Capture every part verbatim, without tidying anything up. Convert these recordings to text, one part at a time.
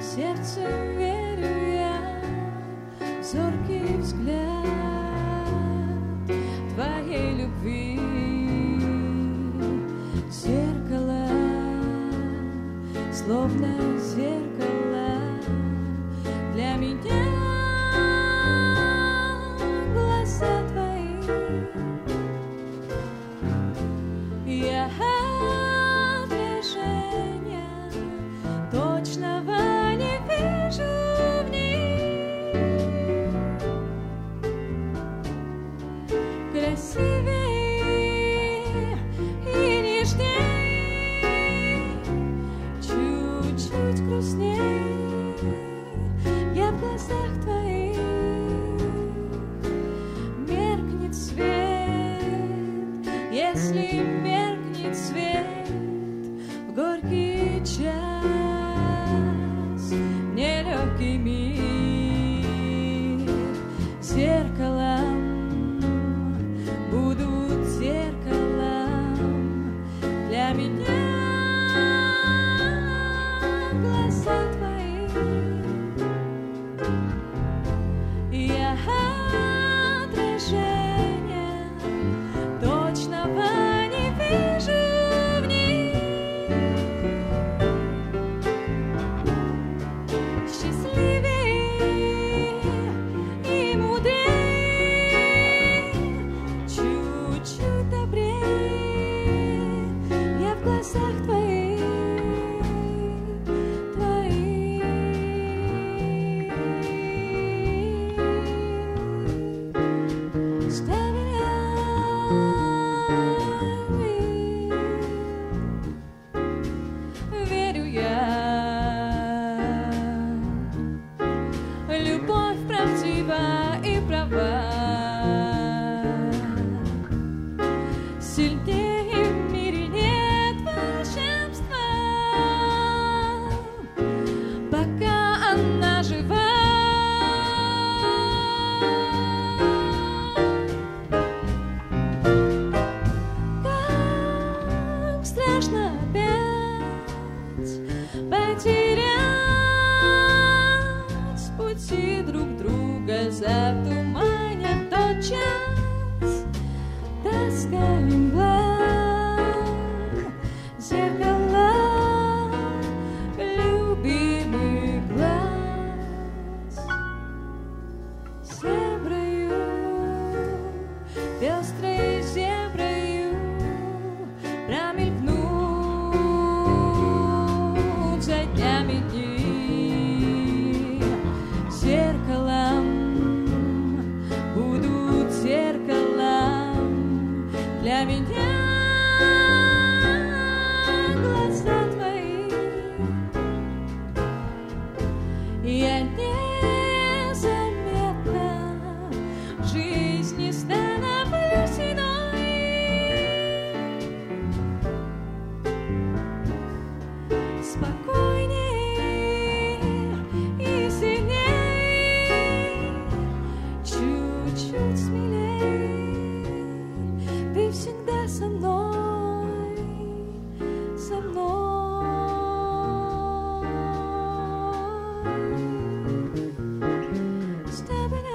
Сердцем верю я в зоркий взгляд твоей любви. Зеркало, словно зеркало для меня. Глаза твои, я отражение точного не вижу в них. Красивее и нежнее, чуть-чуть грустнее я в глазах твоих. Меркнет свет, если меркнет свет в горький час, нелегкий мир. Зеркалом будут зеркалом для меня глаза твои. Я отражение точного не вижу в них. Счастливее и мудрее, чуть-чуть добрее я в глазах твоих, твоих. Верю я, любовь правдива и права, сильнее в мире нет волшебства, пока она жива. Как страшно опять потерять пути друг друга, затуманят тот час, тоска и мгла. Зеркала любимый глаз, зеброю, пестрой зеброю промелькнут за днями дни. Зеркалом будут зеркалом для меня глаза твои. Я незаметно в жизни становлюсь иной. Спокойнее и сильнее, чуть-чуть смелее. Ты всегда со мной, со мной. Stepping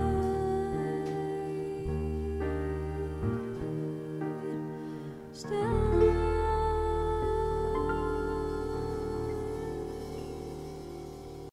Stay.